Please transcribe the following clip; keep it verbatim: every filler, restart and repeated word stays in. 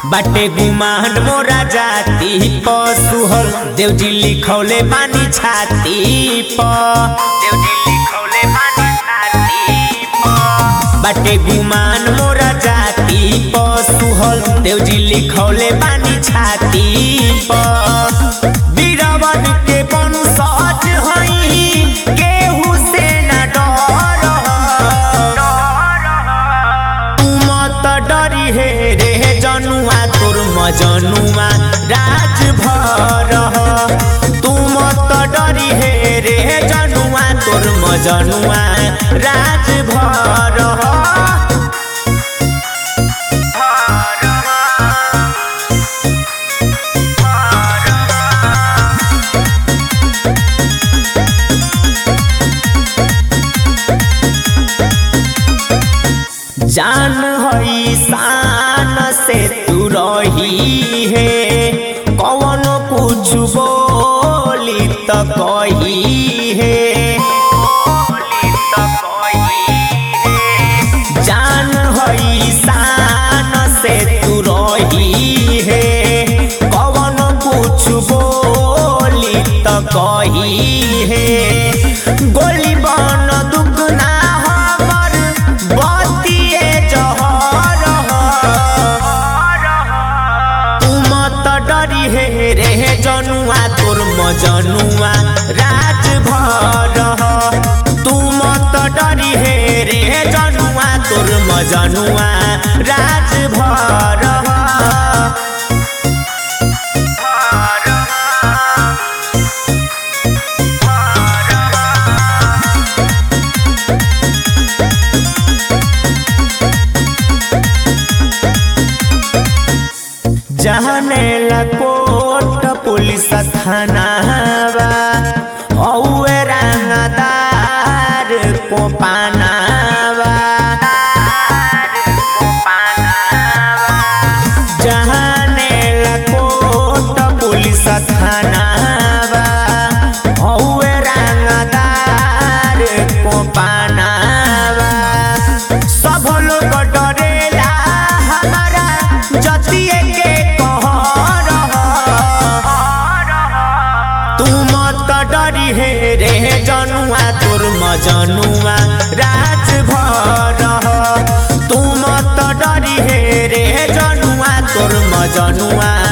बाटे गुमान मोरा जाति प सुहल देवजी लिखौले बानी छाती प देवजी लिखौले बानी छाती प बाटे गुमान मोरा जाति प सुहल देवजी लिखौले बानी छाती प बीरावन के वंशज हई केहू से न डर तू मत डरी हे रे जनुआ तोर मजनुआ राज भर तू मत डरी हे रे जनुआ तोर मजनुआ राज भर जान हई शान से तू रही है कौन कुछ बोली तो कही है जान हई शान से तू रही है कौन कुछ बोली तो कही है गोली बन दुगना हे रे जनुआ तोर मजनुआ राज भर तू मत डरी हे रे जनुआ तोर मजनुआ राज भर जाने ला कोट पुलिस थानावा औए रंगदार को पानावा जाने ला कोट पुलिस थानावा औए रंगदार को पानावा सब लोग डरेला हमारा जतिए के डरी हे रे जनुआ तोर मजनुआ राज भर तू मत डरी हे रे जनुआ तोर मजनुआ